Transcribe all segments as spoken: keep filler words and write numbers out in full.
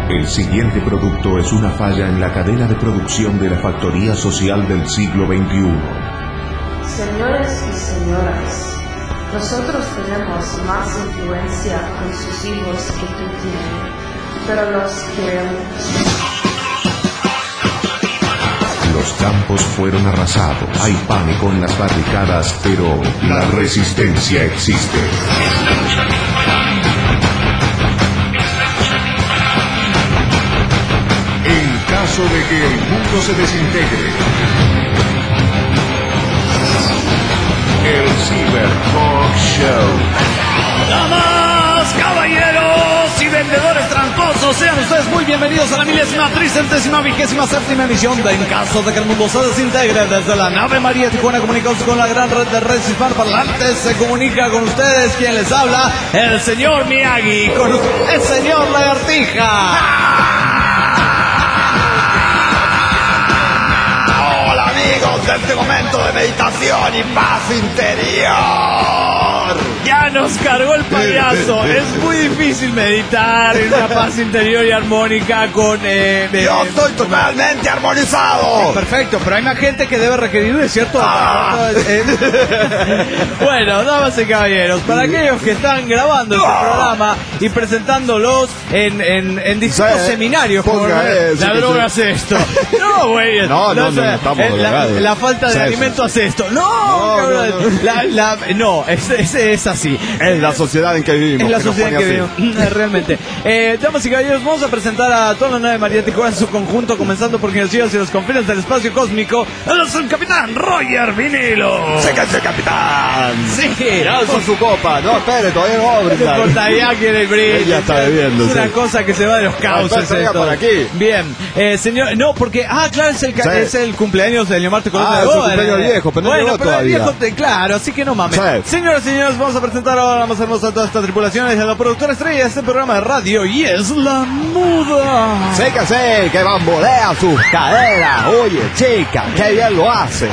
El siguiente producto es una falla en la cadena de producción de la factoría social del siglo veintiuno. Señores y señoras, nosotros tenemos más influencia con sus hijos que tú tienes, pero los queremos. Los campos fueron arrasados, hay pánico en las barricadas, pero la resistencia existe. En caso de que el mundo se desintegre, el Cyber Talk Show. Damas, caballeros y vendedores tramposos, sean ustedes muy bienvenidos a la milésima, tricentésima, vigésima, séptima emisión de En Caso de que el Mundo se Desintegre. Desde la nave María Tijuana comunicamos con la gran red de redes hispanoparlantes. Se comunica con ustedes quien les habla, el señor Miyagi, con el señor Lagartija. Amigos de este momento de meditación y paz interior. Ya nos cargó el payaso. Es muy difícil meditar en una paz interior y armónica con... Eh, de, Yo estoy totalmente armonizado. Perfecto, pero hay más gente que debe requerir de cierto... Ah. Bueno, damas y caballeros, para aquellos que están grabando este ah. programa y presentándolos en, en, en distintos sí, seminarios, como eh, la sí, droga sí. hace esto. No, güey. No, no, no, no, no estamos eh, la, la falta de sí, alimento sí. hace esto. No, no, no, no. La, la, no es, es, es así. Es la sociedad en que vivimos. Es la sociedad en que vivimos, realmente. Eh, damas y caballeros, vamos a presentar a toda la nave María Tijuana en su conjunto, comenzando por quienes llegan hacia los confines del espacio cósmico. Es el capitán Roger Vinilo. ¡Se canse, capitán! Sí. Alza su copa. No, espere, todavía no va a brindar. No importa, ya quiere el brindis. Ella está bebiendo. Es una sí. cosa que se va de los cauces. No, por aquí. Bien. Eh, señor, no, porque, ah, claro, es el, sí. es el cumpleaños de Leomar Tecolón. Ah, es su cumpleaños viejo, pero no bueno, llegó pero todavía. El viejo te, claro, así que no mames. Sí. Señoras y señores, vamos a presentar ahora, vamos a hermosa a toda esta tripulación, es la productora estrella de este programa de radio y es la muda. Sécase, que bambolea sus caderas. Oye, chica, qué bien lo hace.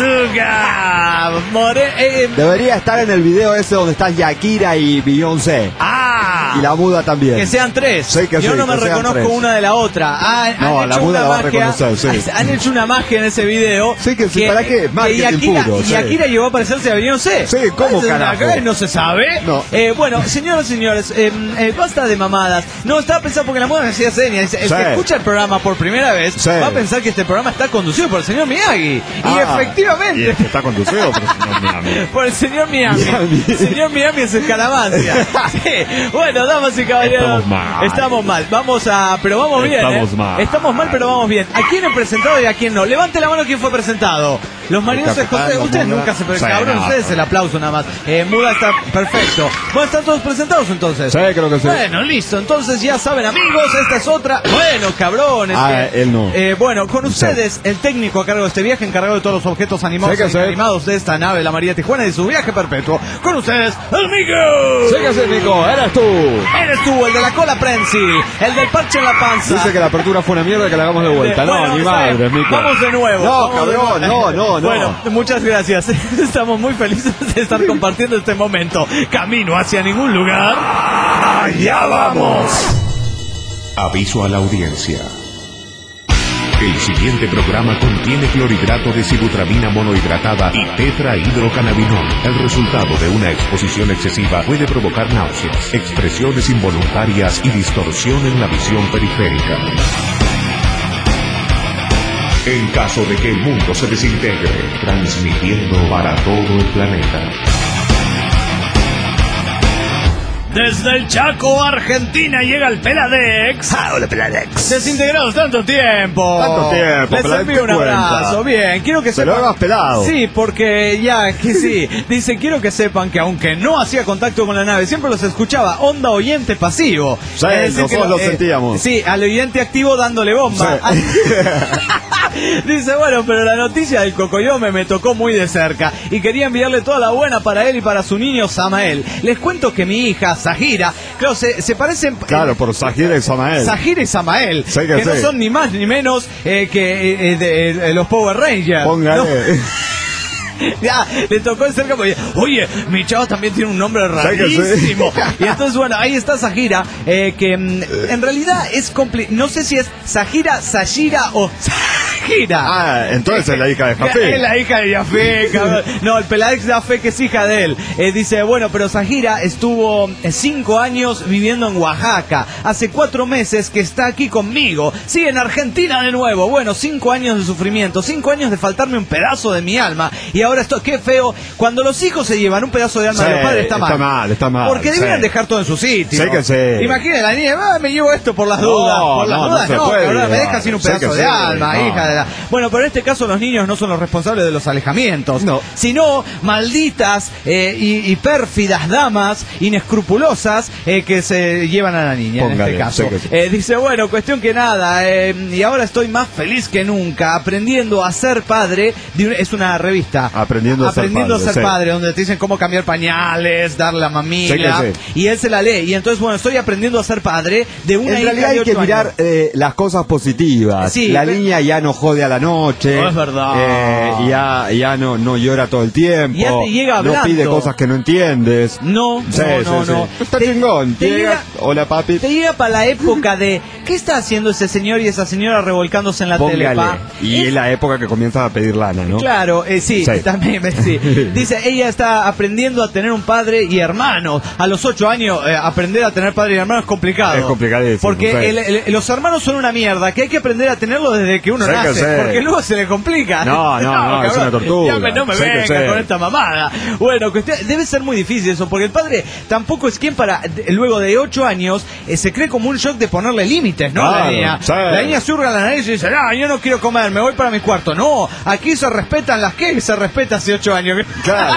Azúcar. More, eh, Debería estar en el video ese donde están Shakira y Beyoncé. Ah. Y la muda también. Que sean tres. Sí, que Yo sí, no me que reconozco tres. una de la otra. Ah, no, han la hecho muda una la va a magia, reconocer, sí. Han hecho una magia en ese video. Sí, que sí, ¿para qué? Marketing y Akira, puro, y sí. Akira llegó a parecerse a Beyoncé. Sí, ¿cómo carajo? No se sabe. No. Eh, bueno, señoras y señores, eh, eh, basta de mamadas. No, estaba pensando porque la muda me hacía señas. El sí. que escucha el programa por primera vez sí. va a pensar que este programa está conducido por el señor Miyagi. Ah, y efectivamente. Y es que está conducido por el señor Miami. Por el señor Miami. Miami. El señor Miami es escalamancia. Sí. Bueno, damas y caballeros. Estamos mal. Estamos mal. Vamos a. Pero vamos bien. Estamos ¿eh? mal. Estamos mal, pero vamos bien. ¿A quién he presentado y a quién no? Levante la mano quién fue presentado. Los marinos de José. Ustedes nunca se presentaron. Cabrón, no, ustedes no. el aplauso nada más. Eh, Muda está perfecto. Bueno, están todos presentados entonces. Sí, creo que sí. Bueno, listo. Entonces ya saben, amigos, esta es otra. Bueno, cabrones. Ah, que, él no. Eh, bueno, con ustedes, sí. el técnico a cargo de este viaje, encargado de todos los objetos animados sí e sí. inanimados de esta nave, la María Tijuana, y de su viaje perpetuo. Con ustedes, el Mico. Sí que sí, Nico, eres tú. Eres tú, el de la cola prensi, el del parche en la panza. Dice que la apertura fue una mierda, que la hagamos de vuelta. No, bueno, ni madre, Nico. Vamos de nuevo. No, vamos cabrón, de no, no, no. Bueno, muchas gracias. Estamos muy felices de estar compartiendo este momento. Camino hacia ningún lugar. ¡Allá vamos! Aviso a la audiencia. El siguiente programa contiene clorhidrato de sibutramina monohidratada y tetrahidrocannabinol. El resultado de una exposición excesiva puede provocar náuseas, expresiones involuntarias y distorsión en la visión periférica. En caso de que el mundo se desintegre, transmitiendo para todo el planeta. Desde el Chaco, Argentina, llega el Peladex. Ah, hola, Peladex. Desintegrados tanto tiempo. Tanto tiempo, Les Peladex, envío un ¿qué cuenta? abrazo. Bien, quiero que Se sepan. lo hagas pelado. Sí, porque ya, que sí. Dice, quiero que sepan que aunque no hacía contacto con la nave, siempre los escuchaba. Onda oyente pasivo. Sí, Es decir, nosotros que lo sentíamos. Sí, al oyente activo dándole bomba. Sí. Dice, bueno, pero la noticia del Cocoyome me tocó muy de cerca y quería enviarle toda la buena para él y para su niño Samael. Les cuento que mi hija, Zahira, claro, se, se parecen... Claro, por Zahira y Samael. Zahira y Samael, Sí, que que no sí. son ni más ni menos eh, que eh, de, de los Power Rangers. Póngale. ¿no? Ya, le tocó el cerca porque, oye, mi chavo también tiene un nombre rarísimo. Y entonces, bueno, ahí está Zahira, eh, que mm, en realidad es complicado. No sé si es Zahira, Zahira o Zahira. Ah, entonces es la hija de Jafé. Es la hija de Jafé, cabrón. No, el Peladex Jafé, que es hija de él. Eh, dice, bueno, pero Zahira estuvo eh, cinco años viviendo en Oaxaca. Hace cuatro meses que está aquí conmigo. Sí, en Argentina de nuevo. Bueno, cinco años de sufrimiento, cinco años de faltarme un pedazo de mi alma. Y ahora esto, qué feo. Cuando los hijos se llevan un pedazo de alma sí, de los padres, está mal. Está mal, está mal. Porque sí. deberían dejar todo en su sitio. Sí que sí. Imagínate la niña, ah, me llevo esto por las No, dudas. Por las no, dudas, no, no, se puede, cabrón, me no. deja sin un Sí pedazo que de sí, alma, no. hija de la... Bueno, pero en este caso los niños no son los responsables de los alejamientos, no. sino malditas eh, y, y pérfidas damas inescrupulosas eh, que se llevan a la niña. Póngale, en este caso. sí que sí. Eh, dice, bueno, cuestión que nada, eh, y ahora estoy más feliz que nunca, aprendiendo a ser padre, de un, es una revista. Aprendiendo a ser aprendiendo padre, a ser sí. padre, donde te dicen cómo cambiar pañales, dar la mamila, Sí que sí. y él se la lee. Y entonces, bueno, estoy aprendiendo a ser padre de una En hija realidad de hay que ocho mirar años. eh, las cosas positivas. Sí, la pero- niña ya no jode a la noche. No, es verdad. Eh, ya ya no, no llora todo el tiempo. Ya te llega no hablando. pide cosas que no entiendes. No, Sí, no, sí, no, sí. no. Está Te- chingón. te Llega, llega- hola papi. Te llega para la época de ¿qué está haciendo ese señor y esa señora revolcándose en la tele? Póngale. Pa? Y es la época que comienzas a pedir lana, ¿no? Claro, eh, sí, Sí. también, eh, sí. Dice, ella está aprendiendo a tener un padre y hermanos. A los ocho años, eh, aprender a tener padre y hermanos es complicado. Es complicadísimo, Porque sí. el- el- los hermanos son una mierda, que hay que aprender a tenerlo desde que uno Sí que nace. sí. Porque luego se le complica. No, no, no, es cabrón, una tortura. ya me- no me Sí que venga sí. con esta mamada. Bueno, cuestión- debe ser muy difícil eso, porque el padre tampoco es quien para, de- luego de ocho años, eh, se cree como un shock de ponerle límites, ¿no? Claro, la niña. sí. La niña surga la nariz y dice, no, yo no quiero comer, me voy para mi cuarto. No, aquí se respetan las que se respeta hace ocho años. Claro.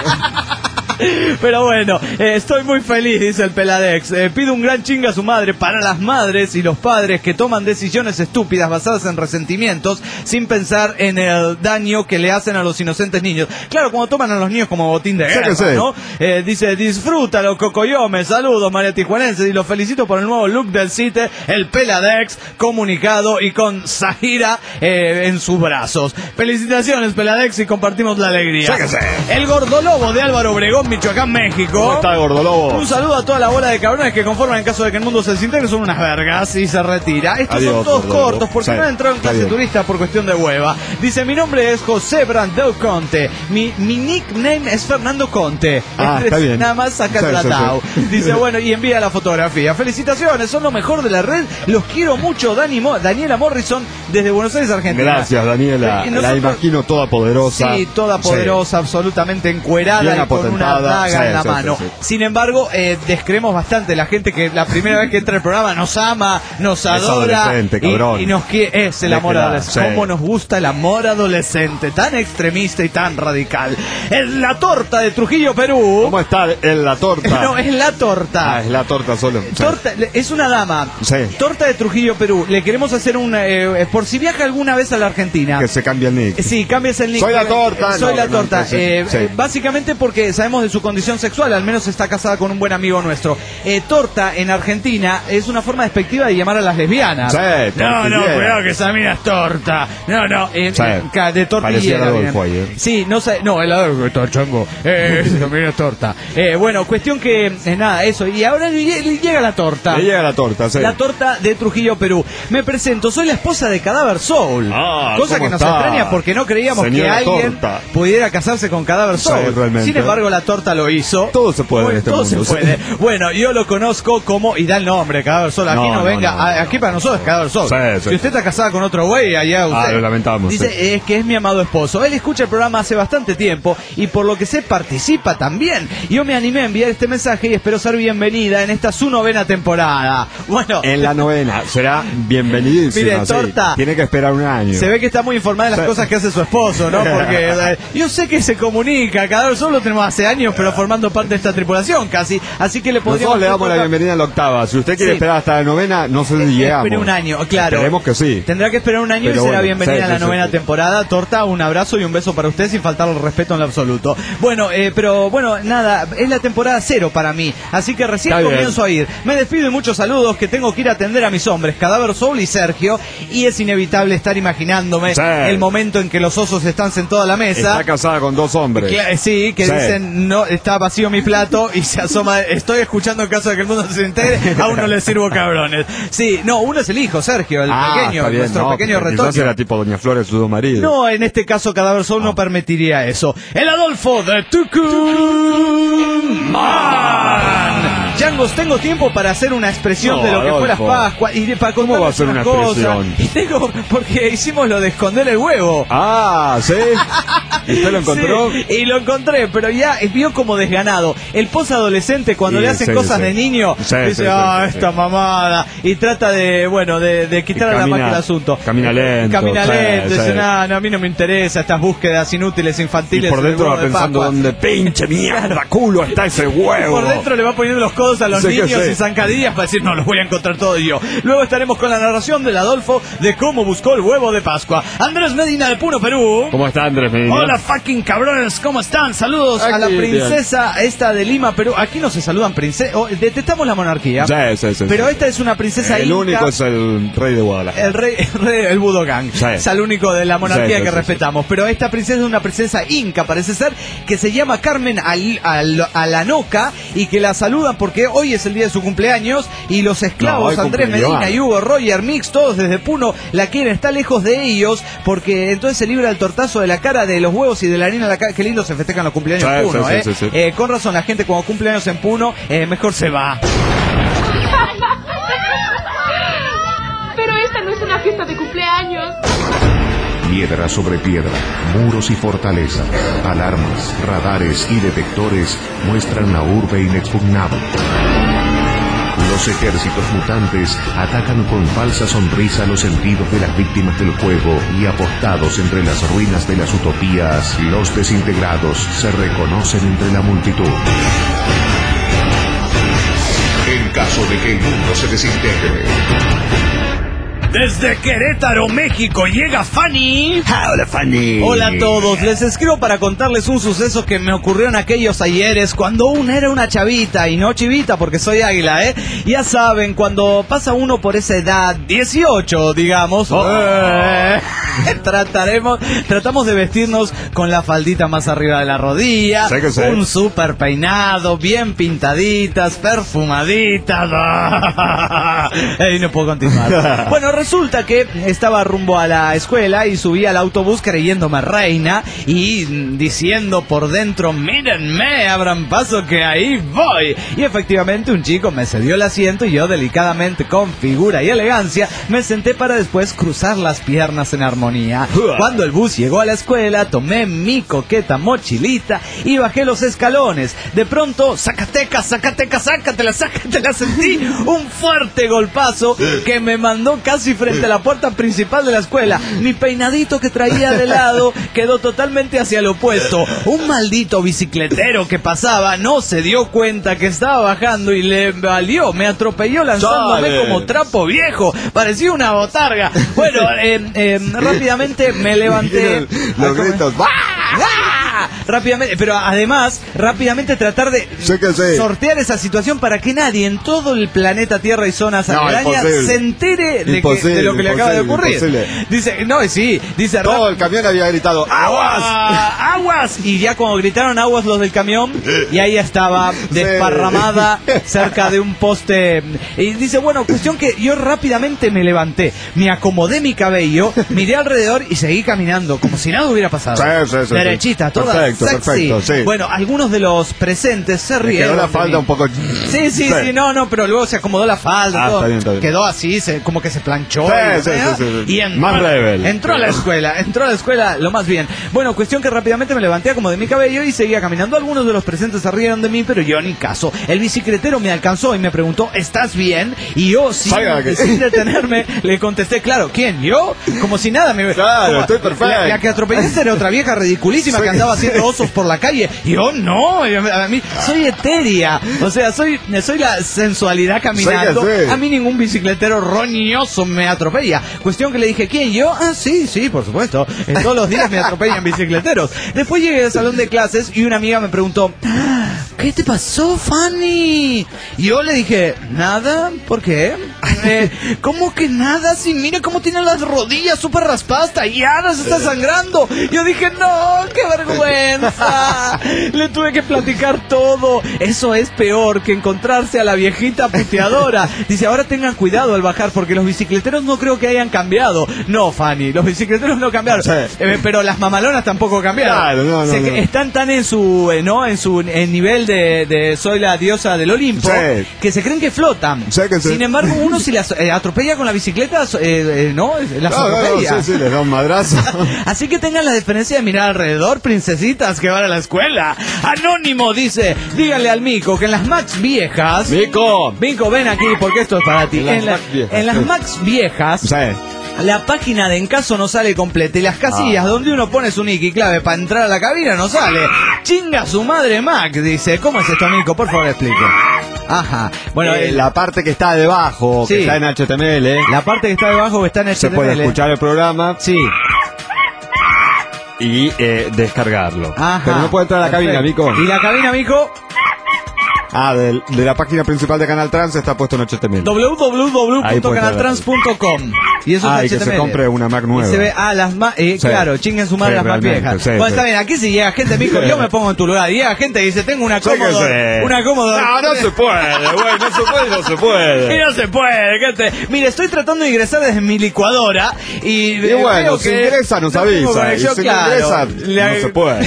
Pero bueno, eh, estoy muy feliz, dice el Peladex. Eh, pido un gran chinga a su madre para las madres y los padres que toman decisiones estúpidas basadas en resentimientos sin pensar en el daño que le hacen a los inocentes niños. Claro, cuando toman a los niños como botín de Sí guerra, que sí. ¿no? Eh, dice, disfrútalo, Cocoyome. Saludos, María Tijuanense. Y los felicito por el nuevo look del CITE, el Peladex, comunicado y con Zahira eh, en sus brazos. Felicitaciones, Peladex, y compartimos la alegría. Sí que sí. El Gordolobo de Álvaro Obregón, Michoacán, México. ¿Cómo está, Gordolobo? Un saludo a toda la bola de cabrones que conforman en caso de que el mundo se desintegre, son unas vergas y se retira. Estos Adiós, son todos Gordolobo. cortos porque Sí, no han entrado en está clase bien. turista por cuestión de hueva. Dice, mi nombre es José Brandeu Conte. Mi, mi nickname es Fernando Conte. Ah, está bien. Nada más saca el Sí, sí, tratado. sí. Dice, bueno, y envía la fotografía. Felicitaciones, son lo mejor de la red. Los quiero mucho, Dani Mo- Daniela Morrison, desde Buenos Aires, Argentina. Gracias, Daniela. Y La nosotros- imagino toda poderosa. Sí, toda poderosa, absolutamente encuerada Bien y con una apotentada. daga Sí, en la sí, mano. sí, sí. Sin embargo, eh, descreemos bastante la gente que la primera vez que entra al programa nos ama, nos adora adolescente, y, cabrón. y nos quiere. Es el Le amor queda, adolescente. sí. Cómo nos gusta el amor adolescente, tan extremista y tan radical. En la torta de Trujillo, Perú. ¿Cómo está en la torta? No, es la torta. Ah, es la torta solo. Sí. Torta, es una dama. Sí. Torta de Trujillo, Perú. Le queremos hacer un. eh, por si viaja alguna vez a la Argentina. Que se cambia el nick. Eh, Sí, cambias el nick. Soy la torta. Soy No, la no, torta. no, sí, Eh, sí. eh, Básicamente porque sabemos de su condición sexual, al menos está casada con un buen amigo nuestro. Eh, torta en Argentina es una forma despectiva de llamar a las lesbianas. Sí, no, no, tortillera. cuidado que esa mina es torta. No, no, eh, Sí. eh, ca- de Parecía tortillera. Adolfo viene. ahí, ¿eh? Sí, no sé, no, el Adolfo que está chango. Eh, esa mina es torta. Eh, bueno, cuestión que, eh, nada, eso. Y ahora lle- le llega la torta. Le llega la torta, sí. La torta de Trujillo, Perú. Me presento, soy la esposa de Cadáver Soul. Ah, cosa ¿cómo que nos está? extraña porque no creíamos Señora que alguien torta. pudiera casarse con Cadáver Sí, Soul. realmente. Sin embargo, la torta lo hizo. Todo se puede en este todo mundo, se sí. puede. Bueno, yo lo conozco como, y da el nombre, Cadáver Soul. Aquí no, No, no, venga, no, no. a- aquí para nosotros es Cadáver Soul. Sí, sí. Si usted está casada con otro güey, allá usted. Ah, lo lamentamos, Dice, sí. es que es mi amado esposo. Él escucha el programa hace bastante tiempo y por lo que sé participa también. Yo me animé a enviar este mensaje y espero ser bienvenida en esta su novena temporada. Bueno. En la novena. Será bienvenidísima. Mire, sí. torta. Tiene que esperar un año. Se ve que está muy informada de las Sí. cosas que hace su esposo, ¿no? Porque eh, yo sé que se comunica, Cadáver Soul lo tenemos hace años años, pero formando parte de esta tripulación casi. Así que le podríamos... Nosotros le damos la bienvenida a la octava. Si usted quiere sí. esperar hasta la novena, no sé si llegamos. Espere un año, claro. Esperemos que sí. Tendrá que esperar un año pero y será bueno, bienvenida sí, a la sí, novena sí. temporada. Torta, un abrazo y un beso para usted sin faltarle el respeto en lo absoluto. Bueno, eh, pero bueno, nada, es la temporada cero para mí. Así que recién Está comienzo bien. a ir. Me despido y muchos saludos que tengo que ir a atender a mis hombres, Cadáver Soul y Sergio. Y es inevitable estar imaginándome sí. el momento en que los osos están sentados a la mesa. Está casada con dos hombres. Que, sí, que sí. dicen, no, está vacío mi plato y se asoma, estoy escuchando en caso de que el mundo se entere, aún no le sirvo cabrones. Sí, no, uno es el hijo, Sergio, el ah, pequeño, bien, nuestro no, pequeño retoño. Quizás era tipo Doña Flores, su marido. No, en este caso Cadáver Soul ah. no permitiría eso. El Adolfo de Tucumán. Changos, tengo tiempo para hacer una expresión no, de lo que fue las Pascuas y de, para ¿Cómo va a ser una expresión? Y tengo, porque hicimos lo de esconder el huevo. Ah, ¿sí? ¿Y usted lo encontró? Sí, y lo encontré, pero ya vio como desganado. El posadolescente cuando sí, le hacen sí, cosas sí. de niño, sí, dice, ah, sí, sí, esta sí. mamada. Y trata de, bueno, de, de quitar a la máquina el asunto. Camina lento. Camina lento, sí, dice, sí. no, no, a mí no me interesa estas búsquedas inútiles, infantiles. Y por dentro va pensando, ¿dónde pinche mierda, culo está ese huevo? Por dentro le va poniendo los codos a los sí, niños y zancadillas para decir, no, los voy a encontrar todo yo. Luego estaremos con la narración del Adolfo de cómo buscó el huevo de Pascua. Andrés Medina de Puno, Perú. ¿Cómo está Andrés Medina? Hola fucking cabrones, ¿cómo están? Saludos Aquí, a la princesa bien. esta de Lima, Perú. Aquí no se saludan princesas, oh, detestamos la monarquía. Sí, sí, sí, pero sí. esta es una princesa El inca. único es el rey de Guadalajara. El rey, el, rey, el Budogang. Sí. Es el único de la monarquía sí, que sí, respetamos. Sí. Pero esta princesa es una princesa inca, parece ser, que se llama Carmen Al, Al, Alanoca y que la saludan porque hoy es el día de su cumpleaños y los esclavos no, Andrés Medina y Hugo Roger Mix, todos desde Puno, la quieren, está lejos de ellos porque entonces se libra el tortazo de la cara, de los huevos y de la harina de la cara. Qué lindo se festejan los cumpleaños sí, en Puno, sí, eh. Sí, sí, sí. Eh, con razón, la gente cuando cumple años en Puno, eh, mejor se va. Pero esta no es una fiesta de cumpleaños. Piedra sobre piedra, muros y fortalezas, alarmas, radares y detectores muestran la urbe inexpugnable. Los ejércitos mutantes atacan con falsa sonrisa los sentidos de las víctimas del juego y apostados entre las ruinas de las utopías, los desintegrados se reconocen entre la multitud. En caso de que el mundo se desintegre. Desde Querétaro, México, llega Fanny. Hola, Fanny. Hola a todos. Les escribo para contarles un suceso que me ocurrió en aquellos ayeres cuando uno era una chavita, y no chivita porque soy águila, ¿eh? Ya saben, cuando pasa uno por esa edad, dieciocho, digamos, oh. eh, trataremos, tratamos de vestirnos con la faldita más arriba de la rodilla, sé que sé. un super peinado, bien pintaditas, perfumaditas. Ey, no puedo continuar. Bueno, resulta que estaba rumbo a la escuela y subí al autobús creyéndome reina y diciendo por dentro, mírenme, abran paso que ahí voy. Y efectivamente un chico me cedió el asiento y yo delicadamente, con figura y elegancia, me senté para después cruzar las piernas en armonía. Cuando el bus llegó a la escuela, tomé mi coqueta mochilita y bajé los escalones. De pronto, Zacatecas, Zacatecas, sácatela, sácatela, sentí un fuerte golpazo que me mandó casi frente a la puerta principal de la escuela. Mi peinadito que traía de lado quedó totalmente hacia el opuesto. Un maldito bicicletero que pasaba no se dio cuenta que estaba bajando y le valió, me atropelló lanzándome Dale. como trapo viejo. Parecía una botarga. Bueno, eh, eh, rápidamente me levanté. Los gritos. ¡Ah! Rápidamente, pero además, rápidamente tratar de sé que sé. sortear esa situación para que nadie en todo el planeta Tierra y zonas no, aledañas se entere de, que, de lo que le acaba de ocurrir. Imposible. Dice, no, sí, dice todo el camión había gritado ¡aguas! Ah, ¡aguas! Y ya cuando gritaron aguas los del camión, y ahí estaba desparramada sí. cerca de un poste. Y dice, bueno, cuestión que yo rápidamente me levanté, me acomodé mi cabello, miré alrededor y seguí caminando, como si nada hubiera pasado. Sí, sí, sí, derechita, sí. toda perfecto, sexy. Perfecto, sí. Bueno, algunos de los presentes se rieron. Quedó la falda un poco. Sí, sí, sí, sí, no, no, pero luego se acomodó la falda. Ah, todo. Está bien, está bien. Quedó así, se, como que se planchó. Sí, sí, sí, sí, sí. Y entró, más rebel. entró a la escuela, entró a la escuela lo más bien. Bueno, cuestión que rápidamente me levanté como de mi cabello y seguía caminando. Algunos de los presentes se rieron de mí, pero yo ni caso. El bicicletero me alcanzó y me preguntó, ¿estás bien? Y yo, sin, sin detenerme, le contesté, claro, ¿quién? ¿Yo? Como si nada me... Claro, como, estoy perfecto. La, la que atropellaste era otra vieja ridiculísima sí, que andaba haciendo osos por la calle. Y yo no, a mí soy etérea. O sea, soy, soy la sensualidad caminando. Sí, sí. A mí ningún bicicletero roñoso me atropella. Cuestión que le dije, ¿quién? ¿Yo? Ah, sí, sí, por supuesto. Eh, todos los días me atropellan bicicleteros. Después llegué al salón de clases y una amiga me preguntó, ¿qué te pasó, Fanny? Y yo le dije, nada, ¿por qué? Eh, ¿Cómo que nada? Si mira cómo tiene las rodillas súper raspadas, talladas, está sangrando. Yo dije, no, qué vergüenza. Le tuve que platicar todo. Eso es peor que encontrarse a la viejita puteadora. Dice, ahora tengan cuidado al bajar porque los bicicleteros no creo que hayan cambiado. No, Fanny, los bicicleteros no cambiaron. Sí. Eh, pero las mamalonas tampoco cambiaron. Claro, no, no, Se- no. Están tan en su, eh, ¿no? En su en nivel de, de soy la diosa del Olimpo, Sí. que se creen que flotan. Sí, que sí. Sin embargo, uno si las eh, atropella con la bicicleta, eh, eh, ¿no? Las No, no, no, atropella. sí, sí, les da un madrazo. Así que tengan la diferencia de mirar alrededor, princesitas que van a la escuela. Anónimo dice, díganle al Mico que en las Max viejas... Mico. Mico, ven aquí porque esto es para ti. En las En, la- Max viejas, en las sí. Max viejas... Sí. La página de en caso no sale completa y las casillas Ah. donde uno pone su nick y clave para entrar a la cabina no sale. Chinga su madre Mac, dice. ¿Cómo es esto, Mico? Por favor, explique. Ajá. Bueno, Eh, el- la parte que está debajo, Sí. que está en H T M L, la parte que está debajo está en se H T M L. puede escuchar el programa Sí. y eh, descargarlo. Ajá. Pero no puede entrar a la cabina, Perfecto. Mico. Y la cabina, Mico, Ah, del- de la página principal de Canal Trans está puesto en H T M L. w w w Ahí punto puede canaltrans punto com. Y eso Ah, y es que H T M L. se compre una Mac nueva. Y se ve, ah, las más, eh, Sí. claro, chinguen su madre Sí, las más realmente, viejas. sí, bueno, sí. está bien, aquí si llega gente, Mico, yo me pongo en tu lugar. Y llega gente y dice, tengo una Sí que cómoda, sí. una cómoda. No, no se puede, güey, no se puede, no se Y puede. no se puede, gente. Mire, estoy tratando de ingresar desde mi licuadora y, Y eh, bueno, veo si que ingresa nos no tengo avisa. Y conexión, si no claro. ingresa, Le- no se puede.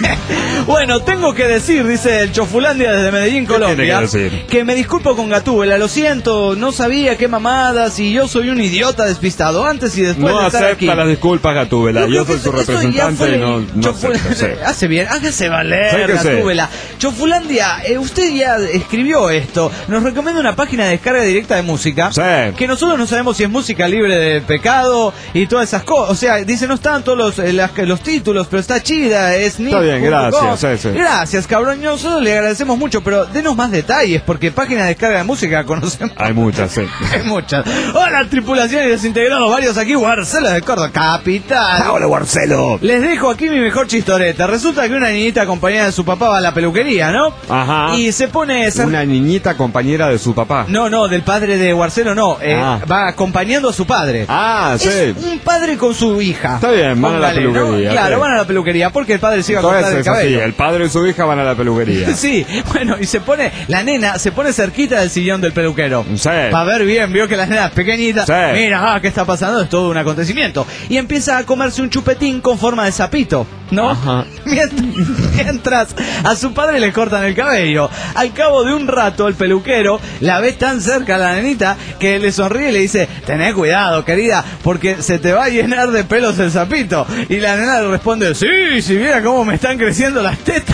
Bueno, tengo que decir, dice el Chofulandia desde Medellín, ¿Qué Colombia, tiene que decir? que me disculpo con Gatúbela, lo siento, no sabía qué mamadas y yo soy un idiota despistado antes y después No de estar aquí. acepta las disculpas, Gatúbela. Yo creo soy que su esto- esto ya representante fue- y no, no Chofu- acepto, sí. Hace bien, hágase Sí valer, que sí. Gatúbela. Chofulandia, eh, usted ya escribió esto. Nos recomienda una página de descarga directa de música. Sí. Que nosotros no sabemos si es música libre de pecado y todas esas cosas. O sea, dice, no están todos los, eh, las- los títulos, pero está chida. Es Está bien, nick punto com. gracias, sí, sí. Gracias, cabrón. Nosotros le agradecemos mucho, pero denos más detalles, porque página de descarga de música conocemos. Hay muchas, sí. Hay muchas. Hola, tripulación y desintegrados varios aquí, Barcelos de Córdoba, capital. Hola, Marcelo. Les dejo aquí mi mejor chistoreta. Resulta que una niñita acompañada de su papá va a la peluquería, ¿no? Ajá. Y se pone... cer- Una niñita compañera de su papá. No, no, del padre de Guarcelo no. eh, Ah. Va acompañando a su padre. Ah, sí. Es un padre con su hija. Está bien, van a la Póngale, ¿no? peluquería, Claro, sí. van a la peluquería porque el padre se iba a cortar Entonces el es así, cabello. el padre y su hija van a la peluquería. Sí, bueno, y se pone, la nena se pone cerquita del sillón del peluquero. Sí. Para ver bien, vio que la nena es pequeñita. Sí. Mira, ah, ¿qué está pasando? Es todo un acontecimiento. Y empieza a comerse un chupetín con forma de sapito, ¿no? Ajá. Mientras, mientras a su padre le cortan el cabello. Al cabo de un rato, el peluquero la ve tan cerca a la nenita que le sonríe y le dice, tené cuidado, querida, porque se te va a llenar de pelos el sapito. Y la nena le responde, sí, si viera cómo me están creciendo las tetas.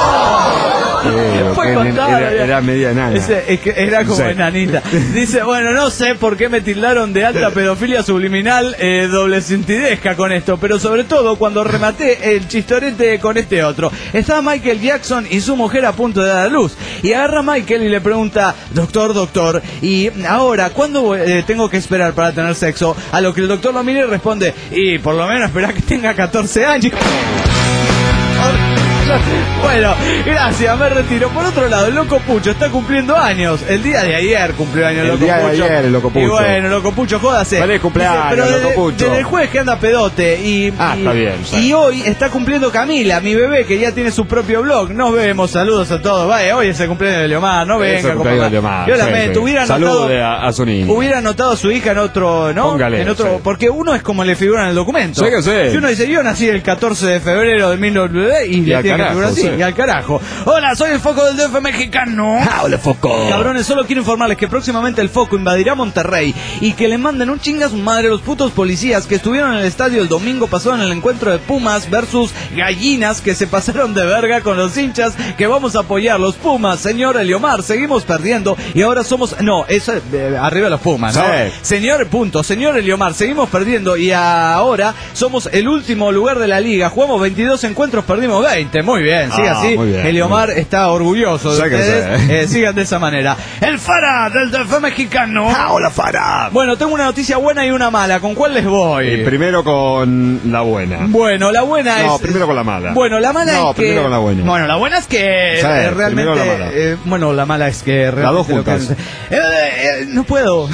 Eh, Fue era- contado, era, ya. era media enana. Ese- es que era como Sí. enanita. Dice, bueno, no sé por qué me tildaron de alta pedofilia subliminal eh, doble sentidesca con esto, pero sobre todo cuando rematé el chistorete con este otro. Estaba Michael Jackson y su mujer a punto de dar a luz. Y agarra a Michael y le pregunta, doctor, doctor, y ahora, ¿cuándo eh, tengo que esperar para tener sexo? A lo que el doctor lo mira y responde, y por lo menos espera que tenga catorce años. Bueno, gracias, me retiro. Por otro lado, el Loco Pucho está cumpliendo años. El día de ayer cumplió años el El Loco día de Pucho. ayer, el Loco Y Pucho. bueno, Loco Pucho, jódase. Feliz cumpleaños, Dice, pero Loco desde, Pucho. desde el jueves que anda pedote. Y, Ah, y- está bien, sí. y hoy está cumpliendo Camila, mi bebé, que ya tiene su propio blog. Nos vemos, saludos a todos. Vaya, hoy es el cumpleaños de Leomar, no Ese venga. cumpleaños compa. de Leomar, Yo sí, lamento, sí. hubiera Salude anotado... a, a su niño. Hubiera anotado a su hija en otro, ¿no? Póngale, en otro, sí. porque uno es como le figura en el documento. Sí que sí. Si uno dice, yo nací el catorce de febrero de mil novecientos y le Y tiene tiene carajo, que figurar así, sí. y al carajo. Hola, soy el Foco del D F mexicano. ¡Hola, Foco! Cabrones, solo quiero informarles que próximamente el Foco invadirá Monterrey y que le manden un chinga a su madre los putos policías que estuvieron en el estadio el domingo pasado en el encuentro de Pumas versus Gallinas, que se pasaron de verga con los hinchas que vamos a apoyar. Los Pumas, señor Eliomar, seguimos perdiendo y ahora somos... No, es eh, arriba los Pumas, ¿no? Sí. Señor, punto, señor Eliomar, seguimos perdiendo y ahora somos el último lugar de la liga. Jugamos veintidós encuentros, perdimos veinte. Muy bien, sigue Ah, así. muy bien, Eliomar está orgulloso de Sé que ustedes. sé. Eh, sigan de esa manera. El Fara del D F mexicano. ¡Hola, Fara! Bueno, tengo una noticia buena y una mala. ¿Con cuál les voy? Eh, primero con la buena. Bueno, la buena es... No, primero con la mala. Bueno, la mala No, es que... primero con la buena. Bueno, la buena es que Sí, eh, realmente... primero la mala. eh, bueno, la mala es que realmente... dos lo que- juntas. Eh, eh, no puedo.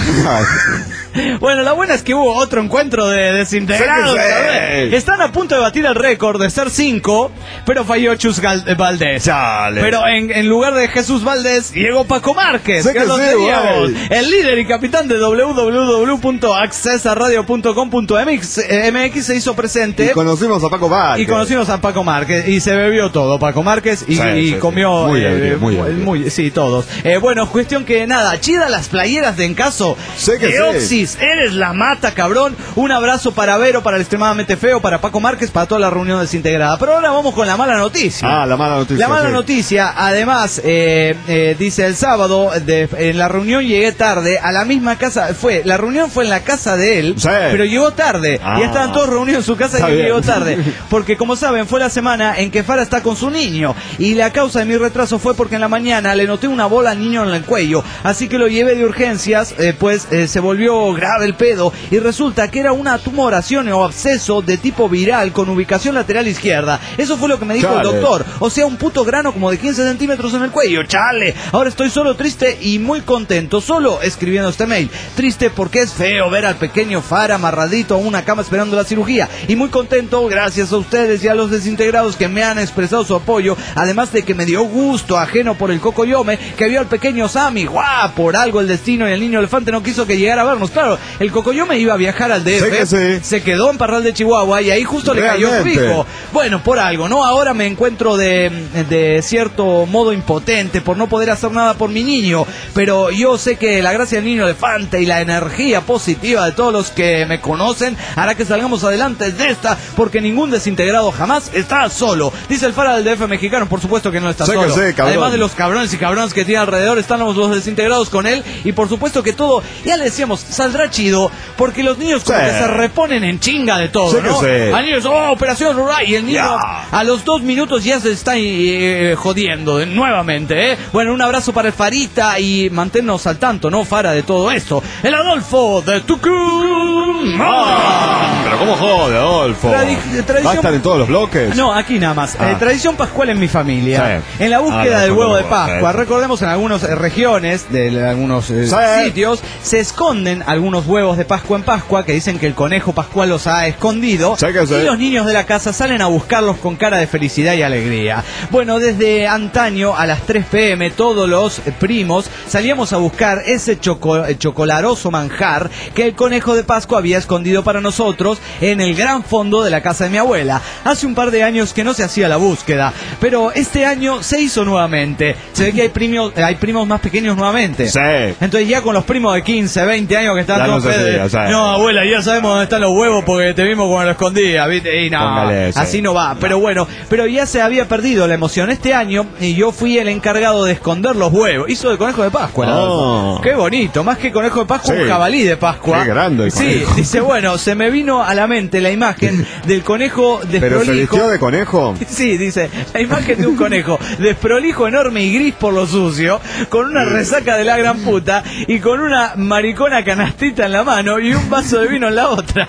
Bueno, la buena es que hubo otro encuentro de desintegrados. Sí que sí. ¿Sabes? Están a punto de batir el récord de ser cinco, pero falló Chus Gal- Valdés. Chale. Pero en, en lugar de Jesús Valdés, llegó Paco Márquez, Sí que que lo sí, teníamos. güey. El líder y capitán de doble u doble u doble u punto accesa radio punto com punto m x, eh, M X se hizo presente. Y conocimos a Paco Márquez. Y conocimos a Paco Márquez y se bebió todo Paco Márquez y, Sí, y sí, comió sí. Muy eh, ebrio, muy ebrio. muy- sí, todos. Eh, bueno, cuestión que nada, chida las playeras de Encaso. Sí que sí. Eoxis, eres la mata, cabrón. Un abrazo para Vero, para el extremadamente feo, para Paco Márquez, para toda la reunión desintegrada. Pero ahora vamos con la mala noticia. Ah, la mala noticia. La mala sí. noticia, además, eh, eh, dice el sábado, de, en la reunión llegué tarde a la misma casa, fue, la reunión fue en la casa de él, Sí. pero llegó tarde, Ah. y estaban todos reunidos en su casa Está y él bien. llegó tarde, porque como saben, fue la semana en que Fara está con su niño, y la causa de mi retraso fue porque en la mañana le noté una bola al niño en el cuello, así que lo llevé de urgencias, eh, pues eh, se volvió grave el pedo, y resulta que era una tumoración o absceso de tipo viral con ubicación lateral izquierda. Eso fue lo que me dijo Chale. el doctor. O sea, un puto grano como de quince centímetros en el cuello. ¡Chale! Ahora estoy solo triste y muy contento. Solo escribiendo este mail. Triste porque es feo ver al pequeño Fara amarradito a una cama esperando la cirugía. Y muy contento gracias a ustedes y a los desintegrados que me han expresado su apoyo. Además de que me dio gusto ajeno por el Cocoyome que vio al pequeño Sammy. ¡Guau! Por algo el destino y el niño elefante no quiso que llegara a vernos. Claro, el Cocoyome iba a viajar al D F. Sí que sí. Se quedó en Parral de Chihuahua y ahí justo le cayó Realmente. fijo. Bueno, por algo, ¿no? Ahora me encuentro de, de cierto modo impotente por no poder hacer nada por mi niño, pero yo sé que la gracia del niño elefante y la energía positiva de todos los que me conocen hará que salgamos adelante de esta, porque ningún desintegrado jamás está solo. Dice el Fara del D F mexicano, por supuesto que no está Sé que solo. sé, cabrón. Además de los cabrones y cabrones que tiene alrededor, están los, los desintegrados con él, y por supuesto que todo, ya le decíamos, saldrá chido, porque los niños como Sí. que se reponen en chinga de todo, Sé que ¿no? sí. Al niño, oh, operación rural, y el niño Ya. a los dos minutos ya se está eh, jodiendo de- nuevamente, ¿eh? Bueno, un abrazo para el Farita y manténnos al tanto, ¿no, Fara, de todo esto? El Adolfo de Tucumán. Ah, pero cómo jode, Adolfo. Tradi- tradición- ¿Va a estar en todos los bloques? No, aquí nada más. Ah. Eh, tradición pascual en mi familia. Sí. En la búsqueda Ah, del no, huevo no, de no, Pascua. sí. Recordemos, en algunas eh, regiones, de la- algunos eh, Sí. sitios, se esconden algunos huevos de Pascua en Pascua, que dicen que el conejo pascual los ha escondido. Sí que sí. Y los niños de la casa salen a buscarlos con cara de felicidad y alegría. Bueno, desde antaño, a las tres pe eme, todos los eh, primos salíamos a buscar ese choco- eh, chocolaroso manjar que el conejo de Pascua había escondido para nosotros en el gran fondo de la casa de mi abuela. Hace un par de años que no se hacía la búsqueda, pero este año se hizo nuevamente. Se ve que hay primos, hay primos más pequeños nuevamente. Sí. Entonces ya con los primos de quince, veinte años que están Ya todos no se pedes, hacía, sí. no, abuela, ya sabemos dónde están los huevos porque te vimos cuando lo escondía, ¿viste? Y no, Póngale eso. así no va. Pero bueno, pero ya se había perdido la emoción este año y yo fui el encargado de esconder los huevos. Hizo de conejo de Pascua, el Oh. Adolfo. Qué bonito, más que conejo de Pascua, Sí. un jabalí de Pascua. Qué grande el Sí, conejo. dice, bueno, se me vino a la mente la imagen del conejo ¿Pero se desprolijo. vistió de conejo? Sí, dice, la imagen de un conejo desprolijo, enorme y gris por lo sucio, con una resaca de la gran puta y con una maricona canastita en la mano y un vaso de vino en la otra.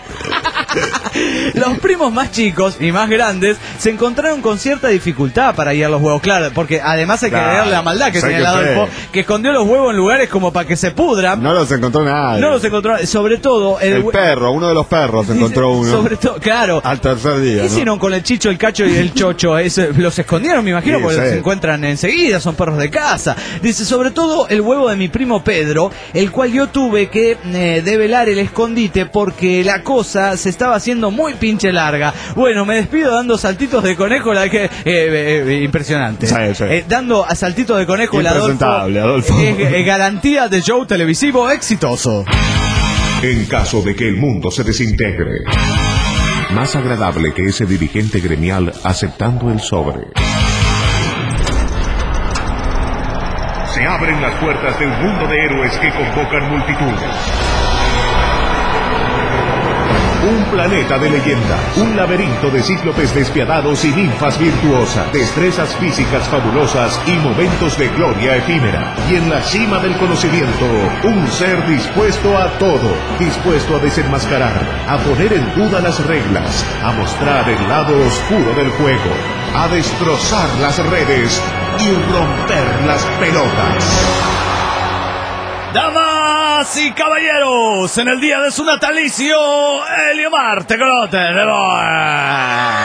Los primos más chicos y más grandes se encontraron con cierta dificultad para guiar los huevos, claro, porque además hay que Claro, agregarle la maldad que sé tiene que el Adolfo, sé. que escondió los huevos en lugares como para que se pudran. No los encontró nadie. No los encontró, sobre todo el, El hue- perro, uno de los perros Dice, encontró uno. Sobre todo, claro. Al tercer día, ¿Qué ¿no? hicieron con el Chicho, el Cacho y el Chocho? Eso, los escondieron, me imagino, Sí, porque sí. los encuentran enseguida, son perros de casa. Dice, sobre todo el huevo de mi primo Pedro, el cual yo tuve que eh, develar el escondite porque la cosa se estaba haciendo muy pinche larga. Bueno, me despido dando saltitos de conejo, la que eh, eh, impresionante. Sí, sí. Eh, dando a saltitos de conejo, el Adolfo, Impresentable, Adolfo. eh, eh, garantía de show televisivo exitoso. En caso de que el mundo se desintegre, más agradable que ese dirigente gremial aceptando el sobre. Se abren las puertas de un mundo de héroes que convocan multitudes. Un planeta de leyenda, un laberinto de cíclopes despiadados y ninfas virtuosas, destrezas físicas fabulosas y momentos de gloria efímera. Y en la cima del conocimiento, un ser dispuesto a todo, dispuesto a desenmascarar, a poner en duda las reglas, a mostrar el lado oscuro del juego, a destrozar las redes y romper las pelotas. Damas y caballeros, en el día de su natalicio, Eliomar Tecolote de Boer.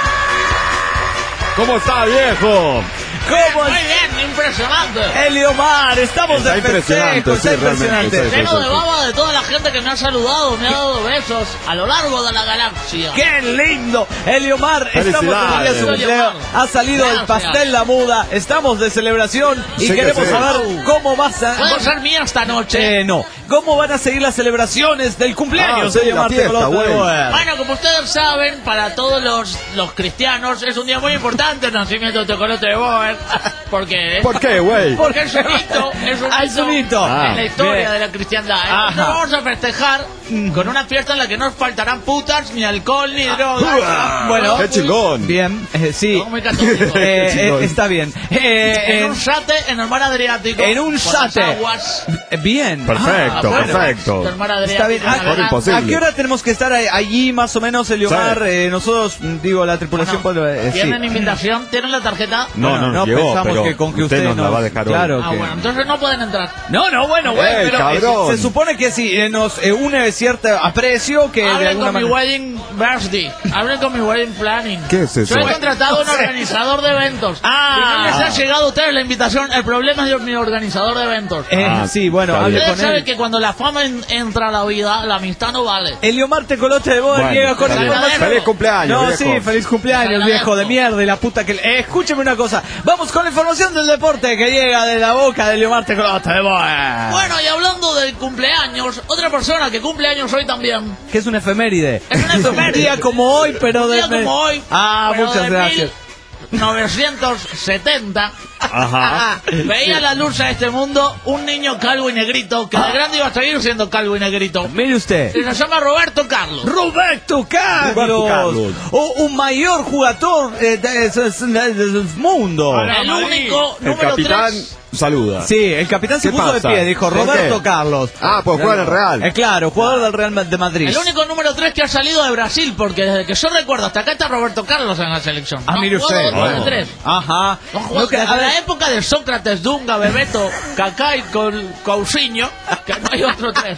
¿Cómo está, viejo? ¿Cómo Muy es? bien, impresionante. Eliomar, estamos Está de impresionante, festejo, está sí, realmente, impresionante. sí. Lleno de baba de toda la gente que me ha saludado, me ha dado besos a lo largo de la galaxia. ¡Qué lindo! Eliomar, estamos en el día de su Felicidades. cumpleaños. Ha salido el Gracias. pastel La Muda. Estamos de celebración y Sí que queremos sí. saber cómo vas a... Puede ser mía esta noche. Eh, no. ¿Cómo van a seguir las celebraciones del cumpleaños Ah, sí, de Eliomar la fiesta, Tecolote de güey. Boer? Bueno, como ustedes saben, para todos los, los cristianos es un día muy importante el nacimiento de Tecolote de Boer. Porque es, ¿Por qué, güey? porque es un hito, es un Ah, es un hito. en la historia Bien. de la cristiandad. Ajá. Entonces vamos a festejar con una fiesta en la que no faltarán putas, ni alcohol, ni drogas. Ah, bueno. ¡Qué chingón! Bien, eh, sí. Todo muy católico. Eh, eh, Chingón. está bien. Eh, En en- un yate en el mar Adriático. En un por las yate. aguas Bien. Perfecto, Ah, bueno. perfecto. del mar Está bien. Adriático. Ah, Mejor imposible. ¿A qué hora tenemos que estar ahí- allí más o menos, Eliomar? Sí. Eh, nosotros, mm, digo, la tripulación... Bueno, puede- eh, sí. ¿Tienen invitación? ¿Tienen la tarjeta? No, Bueno, no nos no, llegó, pensamos pero que con que usted, nos la nos- va a dejar hoy. claro. Ah, que- bueno, entonces no pueden entrar. No, no, bueno, güey, ¡Ey, pero eh, cabrón! se supone que sí, eh, nos eh, une cierto aprecio que de Hablen alguna con mi manera... wedding birthday. Hablen con mi wedding planning. ¿Qué es eso? Yo he contratado a un No sé. organizador de eventos. Ah. Y no les ha llegado a ustedes la invitación. El problema es de mi organizador de eventos. Eh, Ah, sí, bueno, está hable Ustedes con saben él. que cuando la fama en- entra a la vida, la amistad no vale. Eliomar Tecolote de Boer Bueno, llega con está bien. información. Feliz cumpleaños, No, viejo. sí, feliz cumpleaños, Agradezco. viejo de mierda y la puta que... Eh, escúcheme una cosa. Vamos con la información del deporte que llega de la boca de Eliomar Tecolote de Boer. Bueno, y hablando de cumpleaños, otra persona que cumple años hoy también. Que es una efeméride. Es una Un efeméride. día como hoy, pero Un de... día como hoy. Ah, pero muchas de gracias. mil novecientos setenta. Ajá. Veía la luz a este mundo un niño calvo y negrito que de grande iba a seguir siendo calvo y negrito. Mire usted. Y se llama Roberto Carlos. Roberto Carlos, Roberto Carlos. O, un mayor jugador eh, de- de- de- del mundo. El único El número capitán tres. saluda. Sí, el capitán se ¿Qué puso pasa? de pie, dijo ¿Por Roberto qué? Carlos. Ah, pues juega en el Real. Eh, claro, jugador del Real de Madrid. El único número tres que ha salido de Brasil, porque desde que yo recuerdo hasta acá está Roberto Carlos en la selección. Ah, No mire ha jugado usted. otro de Oh. tres. Ajá. No ha jugado- No, que- desde a ver, la época de Sócrates, Dunga, Bebeto, Kaká y Col- Cousinho, que no hay otro tres.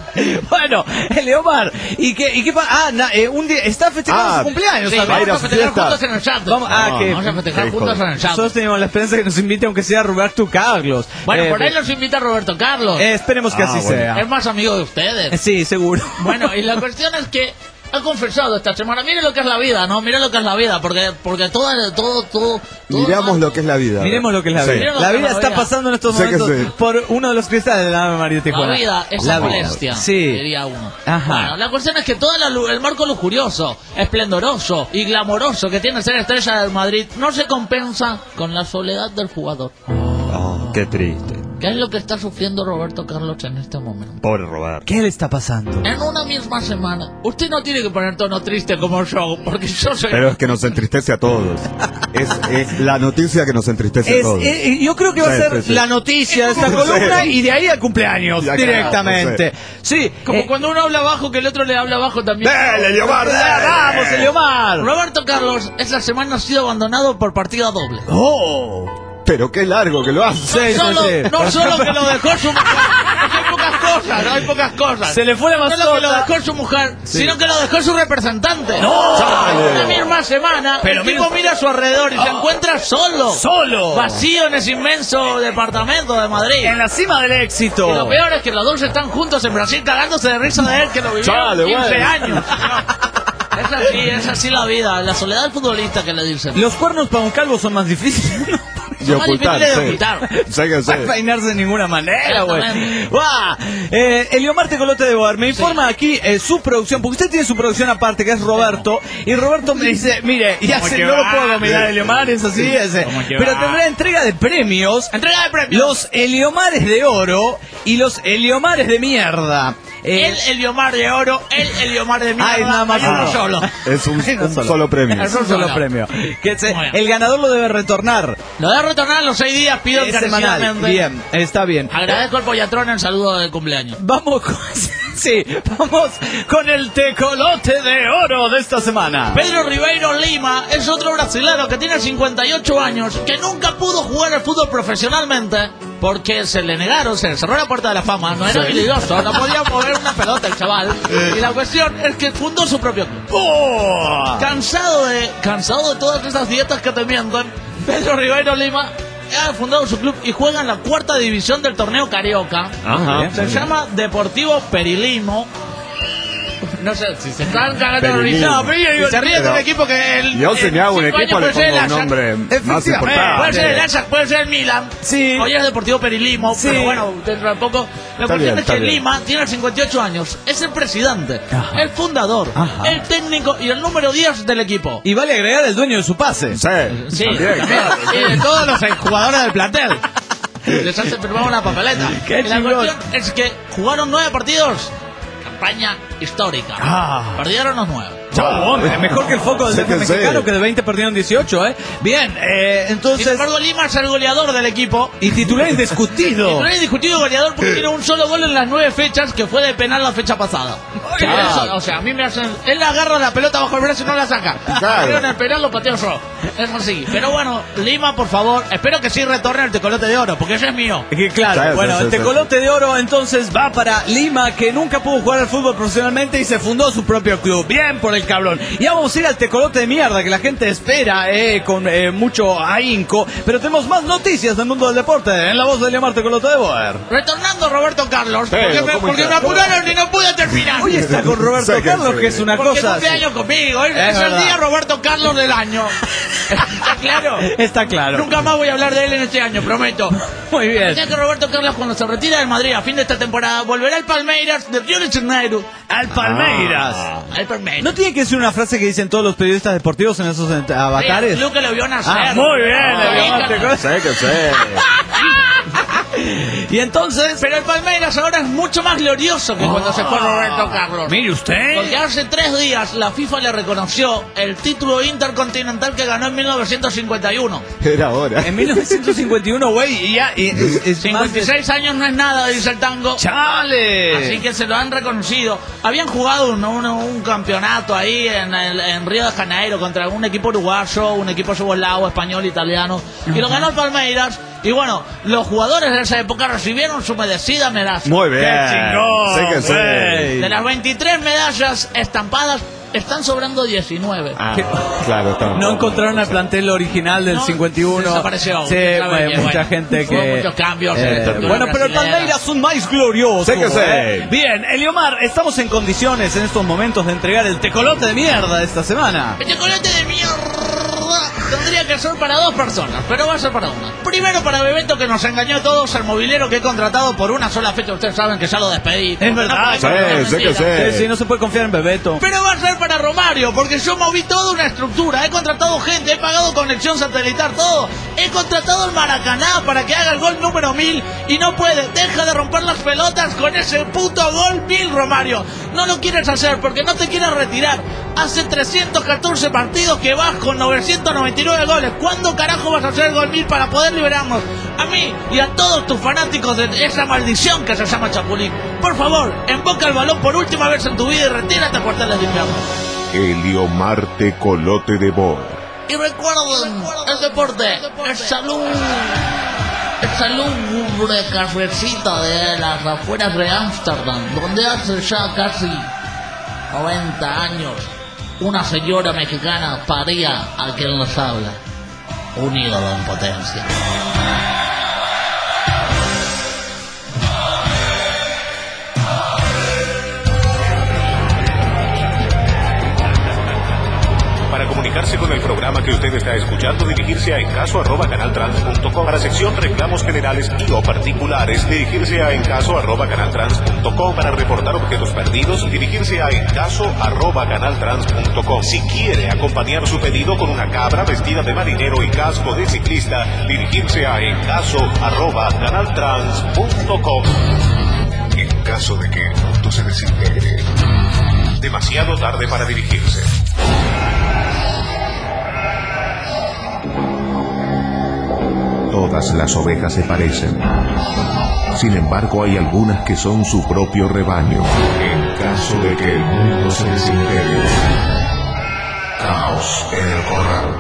bueno, Eliomar, ¿y qué, y qué pa- Ah, na- eh, un día, está festejando Ah, su cumpleaños Sí, también. va a ir vamos a a su festejar fiesta. juntos en el chat. Vamos, ah, que- Vamos a festejar Qué juntos hijo en el chat. Nosotros teníamos la esperanza de que nos invite aunque sea Roberto Carlos. Bueno, Eh, por ahí los invita Roberto Carlos. eh, esperemos que Ah, así bueno. sea. Es más amigo de ustedes. Eh, Sí, seguro. Bueno, y la cuestión es que ha confesado esta semana, mire lo que es la vida, ¿no? Mire lo que es la vida, porque porque todo, todo, todo... todo Miramos mal. lo que es la vida. Miremos lo que es la Sí. vida. Miremos La lo que vida es la está vida. pasando en estos Sé que momentos sí. por uno de los cristales de la Ave María de Tijuana. La vida es La una vida. molestia, Sí. diría uno. Ajá. Bueno, la cuestión es que todo la lu- el marco lujurioso, esplendoroso y glamoroso que tiene ser estrella del Madrid no se compensa con la soledad del jugador. Oh, qué triste. ¿Qué es lo que está sufriendo Roberto Carlos en este momento? Pobre Roberto. ¿Qué le está pasando? En una misma semana. Usted no tiene que poner tono triste como yo, porque yo soy... Pero es que nos entristece a todos. Es, es la noticia que nos entristece a Es, todos. eh, yo creo que va a Sí, ser sí, sí. la noticia de esta Sí. columna y de ahí al cumpleaños Ya, directamente. Sí, Como eh, cuando uno habla bajo, que el otro le habla bajo también. ¡Dale, Eliomar, ¡ya, dale! vamos, Eliomar! Roberto Carlos esta semana ha sido abandonado por partida doble. ¡Oh! Pero qué largo que lo hace. Sí, sí, Solo, sí. no solo que lo dejó su mujer, hay pocas cosas, no hay pocas cosas. Se le fue la No mascota. es lo que lo dejó su mujer, Sí. sino que lo dejó su representante. ¡No! En la misma semana, Pero el tipo mira- mira a su alrededor y se encuentra solo. ¡Solo! Vacío en ese inmenso departamento de Madrid. En la cima del éxito. Y lo peor es que los dos están juntos en Brasil cagándose de risa de él, que lo vivieron Chale, quince bueno. años. Es así, es así la vida, la soledad del futbolista que le dicen. Los cuernos para un calvo son más difíciles. De más ocultar, difíciles de sí. ocultar. Sé que No sé. hay peinarse de ninguna manera, güey. Exactamente. ¡Guau! Eh, Eliomar Tecolote de Boer me informa aquí eh, su producción, porque usted tiene su producción aparte, que es Roberto, y Roberto me dice, mire, ya ¿Cómo sé, que no lo va? puedo dominar, Eliomar, es así, es, eh, ¿Cómo que pero va? tendrá entrega de premios, Entrega de premios. los Eliomares de oro y los Eliomares de mierda. Eh, El Eliomar de oro, el Eliomar de mierda. Ay, nada más hay uno uno. solo. Es un, Ay, no un solo. solo premio. es un solo premio. Que se- Muy bien. el ganador lo debe retornar. Lo de retornar en los seis días, pido Es semanal. encarecidamente. Bien, está bien. Agradezco al Pollatrón el saludo de cumpleaños. Vamos con, sí, vamos con el tecolote de oro de esta semana. Pedro Ribeiro Lima es otro brasileño que tiene cincuenta y ocho años, que nunca pudo jugar al fútbol profesionalmente porque se le negaron, se le cerró la puerta de la fama, no era habilidoso, no podía mover una pelota el chaval. Y la cuestión es que fundó su propio club. ¡Oh! Cansado de, cansado de todas esas dietas que te mienten, Pedro Ribeiro Lima ha fundado su club y juega en la cuarta división del torneo Carioca. Ajá. Se llama Deportivo Perilimo. No sé si se están cagando de Perilimo. risa. No, pero yo digo, Y se ríe de pero- un equipo que el. Yo si me hago un cinco equipo años le puede ser pongo el un Ajax. nombre más Efectivamente. Eh, puede ser el importante. Ajax, puede ser el Milan. Sí. Hoy es Deportivo Perilimo, Sí. pero bueno, dentro de poco. La Está cuestión bien, es está que bien. Lima tiene cincuenta y ocho años, es el presidente, Ajá. el fundador, Ajá. el técnico y el número diez del equipo. Y vale agregar el dueño de su pase. Sí, Sí, también, también. claro. Y de todos los jugadores del plantel. Les hace firmar una papeleta. Qué Y la chingón. cuestión es que jugaron nueve partidos. Campaña histórica. Ah. Perdieron los nueve. Chabón, es mejor que el foco del Sí F que sí. mexicano, que de veinte perdieron dieciocho, ¿eh? Bien, eh, Sin entonces... embargo, Lima es el goleador del equipo. Y titular indiscutido. Titular indiscutido goleador porque tiene un solo gol en las nueve fechas, que fue de penal la fecha pasada. Que Claro. eso, o sea, a mí me hacen... Él agarra la pelota bajo el brazo y no la saca. Claro. Pero en el penal lo pateo yo. Es así. Pero bueno, Lima, por favor, espero que sí retorne el tecolote de oro, porque ese es mío. Que claro, Sí, bueno, sí, el sí, tecolote de oro entonces va para Lima, que nunca pudo jugar al fútbol profesionalmente y se fundó su propio club. Bien por el cabrón. Y vamos a ir al tecolote de mierda, que la gente espera eh, con eh, mucho ahínco. Pero tenemos más noticias del mundo del deporte en la voz de Eliomar Tecolote de Boer. Retornando Roberto Carlos, Pero, porque me, ¿cómo porque me está? apuraron y no pude terminar. Hoy está con Roberto Sí que Carlos, sí. que es una Porque cosa... cumple años conmigo, es, Es es el verdad. día Roberto Carlos del año. ¿Está claro? Está claro. Nunca más voy a hablar de él en este año, prometo. Muy bien. Ya que Roberto Carlos, cuando se retira del Madrid a fin de esta temporada, volverá al Palmeiras de Río de Janeiro. Al Palmeiras. Al Palmeiras. ¿No tiene que ser una frase que dicen todos los periodistas deportivos en esos ent- Sí, avatares? el club que lo vio nacer. Ah, muy bien, Ah, Eliomar sí, Tecolote. Sé que sé. Y entonces... Pero el Palmeiras ahora es mucho más glorioso que cuando se fue Roberto Carlos. Mire usted. Porque hace tres días la FIFA le reconoció el título intercontinental que ganó en mil novecientos cincuenta y uno. Era hora. En mil novecientos cincuenta y uno, güey, y ya... y- es- es más cincuenta y seis años no es nada, dice el tango. de- ¡Chale! Así que se lo han reconocido. Habían jugado un, un- un campeonato ahí en, el- en Río de Janeiro contra un equipo uruguayo, un equipo yugoslavo, español, italiano. Y lo ganó el Palmeiras. Y bueno, los jugadores de esa época recibieron su merecida medalla. Muy bien. ¡Qué chingón, Sé que sé. güey! De las veintitrés medallas estampadas, están sobrando diecinueve. Ah, ¿Qué? claro, está. No encontraron el plantel original del No, cincuenta y uno. desapareció. Sí, Otra vez bueno, que, mucha bueno, gente hubo que... muchos cambios en eh, la estructura bueno, pero el brasilera. Palmeiras son más gloriosos. Sé que sé. ¿eh? Bien, Eliomar, estamos en condiciones en estos momentos de entregar el tecolote de mierda de esta semana. El chocolate de mierda tendría que ser para dos personas, pero va a ser para una. Primero para Bebeto, que nos engañó a todos, el movilero que he contratado por una sola fecha. Ustedes saben que ya lo despedí. Es verdad, No, no, no, sí, no, sé que mentira. sé. Sí, sí, no se puede confiar en Bebeto. Pero va a ser para Romario, porque yo moví toda una estructura, he contratado gente, he pagado conexión satelital, todo. He contratado el Maracaná para que haga el gol número mil y no puede. Deja de romper las pelotas con ese puto gol mil, Romario. No lo quieres hacer porque no te quieres retirar. Hace trescientos catorce partidos que vas con novecientos noventa y nueve goles. ¿Cuándo carajo vas a hacer el gol mil para poder liberarnos? A mí y a todos tus fanáticos de esa maldición que se llama Chapulín. Por favor, emboca el balón por última vez en tu vida y retírate a cuarteles de infierno. Eliomar Tecolote de Boer. Y recuerden, el deporte es salud. esa lúgubre carrecita de las afueras de Ámsterdam, donde hace ya casi noventa años una señora mexicana paría a quien nos habla, un ídolo en potencia. Para comunicarse con el programa que usted está escuchando, dirigirse a encaso arroba canaltrans punto com. Para sección reclamos generales y o particulares, dirigirse a encaso arroba canaltrans punto com. Para reportar objetos perdidos, dirigirse a encaso arroba canaltrans punto com. Si quiere acompañar su pedido con una cabra vestida de marinero y casco de ciclista, dirigirse a encaso arroba canaltrans punto com. En caso de que el mundo se desintegre, demasiado tarde para dirigirse. Todas las ovejas se parecen. Sin embargo, hay algunas que son su propio rebaño. En caso de que el mundo se desintegre, caos en el corral.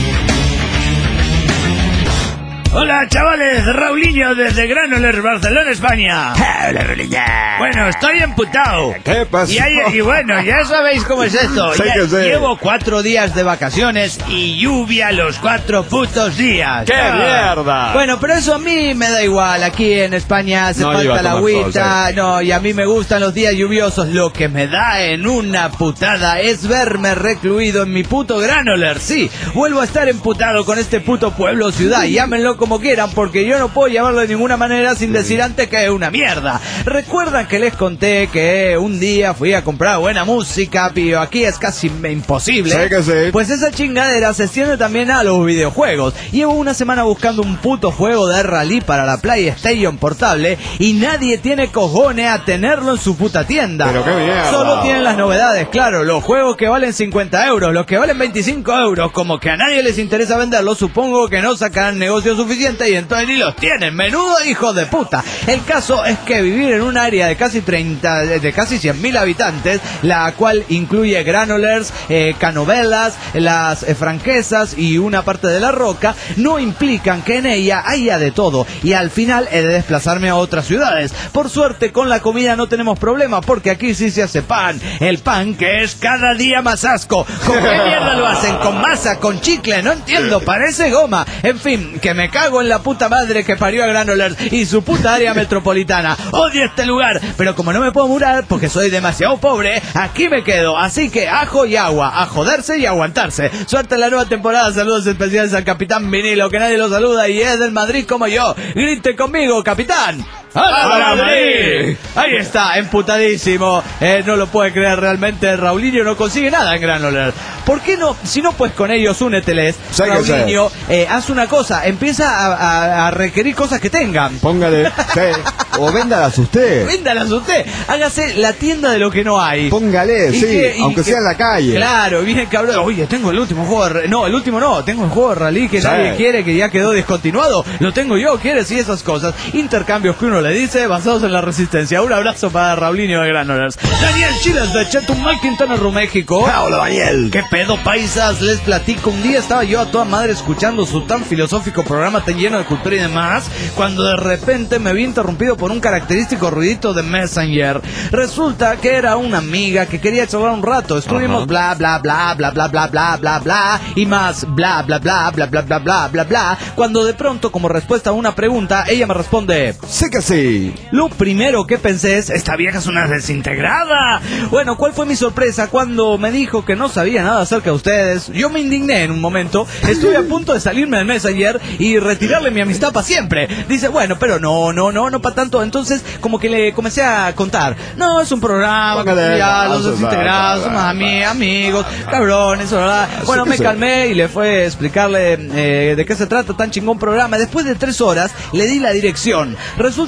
Hola chavales, Raulinho desde Granollers, Barcelona, España. Hola, Raulinho. Bueno, estoy emputado. ¿Qué pasó? Y, hay, y bueno, ya sabéis cómo es esto. Sé Ya que sé. llevo cuatro días de vacaciones y lluvia los cuatro putos días. ¡Qué Ah. mierda! Bueno, pero eso a mí me da igual. Aquí en España hace No iba falta a la tomar sol, agüita. sí. No, y a mí me gustan los días lluviosos. Lo que me da en una putada es verme recluido en mi puto Granollers. Sí, vuelvo a estar emputado con este puto pueblo o ciudad. Llámenlo como quieran, porque yo no puedo llamarlo de ninguna manera sin decir antes que es una mierda. Recuerdan que les conté que un día fui a comprar buena música, pero aquí es casi imposible. Sí que sí. Pues esa chingadera se extiende también a los videojuegos. Llevo una semana buscando un puto juego de rally para la PlayStation portable y nadie tiene cojones a tenerlo en su puta tienda. Pero qué mierda. Solo tienen las novedades, claro, los juegos que valen cincuenta euros, los que valen veinticinco euros, como que a nadie les interesa venderlos, supongo que no sacarán negocio suficiente y entonces ni los tienen. Menudo hijo de puta. El caso es que vivir en un área de casi treinta, de casi cien mil habitantes, la cual incluye Granollers, eh, Canovellas, las eh, Franquesas y una parte de La Roca, no implican que en ella haya de todo y al final he de desplazarme a otras ciudades. Por suerte con la comida no tenemos problema porque aquí sí se hace pan. El pan que es cada día más asco. ¿Con qué mierda lo hacen? ¿Con masa? ¿Con chicle? No entiendo, parece goma. En fin, que me cago en la puta madre que parió a Granollers y su puta área metropolitana. Odio este lugar, pero como no me puedo mudar porque soy demasiado pobre, aquí me quedo. Así que ajo y agua, a joderse y aguantarse. Suerte en la nueva temporada. Saludos especiales al Capitán Vinilo, que nadie lo saluda y es del Madrid como yo. Grite conmigo, Capitán. ¡Hala, Madrid! Ahí está, emputadísimo. Eh, no lo puede creer realmente. Raulinho no consigue nada en Granollers. ¿Por qué no? Si no, pues con ellos úneteles. Sí que Raulinho, eh, haz una cosa. Empieza a, a, a requerir cosas que tengan. Póngale, sí. O véndalas usted. Véndalas usted. Hágase la tienda de lo que no hay. Póngale, Y sí, que- y aunque que- sea en la calle. Claro, viene cabrón. Oye, tengo el último juego de... re- No, el último no. Tengo el juego de rally que Sí. nadie quiere, que ya quedó descontinuado. Lo tengo yo, ¿quieres? Y esas cosas. Intercambios que uno le dice basados en la resistencia. Un abrazo para Raulinho de Granollers. Daniel Chiles de Chetumal, Quintana Roo, México. Hola, Daniel. ¿Qué pedo, paisas? Les platico. Un día estaba yo a toda madre escuchando su tan filosófico programa tan lleno de cultura y demás, cuando de repente me vi interrumpido por un característico ruidito de Messenger. Resulta que era una amiga que quería charlar un rato. Estuvimos Ajá. bla bla bla bla bla bla bla bla bla y más bla bla bla bla bla bla bla bla bla, cuando de pronto, como respuesta a una pregunta, ella me responde: Sí que sí. lo primero que pensé es, esta vieja es una desintegrada. Bueno, ¿cuál fue mi sorpresa cuando me dijo que no sabía nada acerca de ustedes? Yo me indigné en un momento, estuve a punto de salirme del Messenger y retirarle mi amistad para siempre. Dice, bueno, pero no, no, no, no para tanto. Entonces, como que le comencé a contar, no, es un programa, Póngale, ya, no, los no, desintegrados, no, somos no, ami- no, amigos, no, no, cabrones, ¿verdad? Así Bueno, que me sí. calmé y le fue a explicarle eh, de qué se trata tan chingón programa. Después de tres horas, le di la dirección. Resulta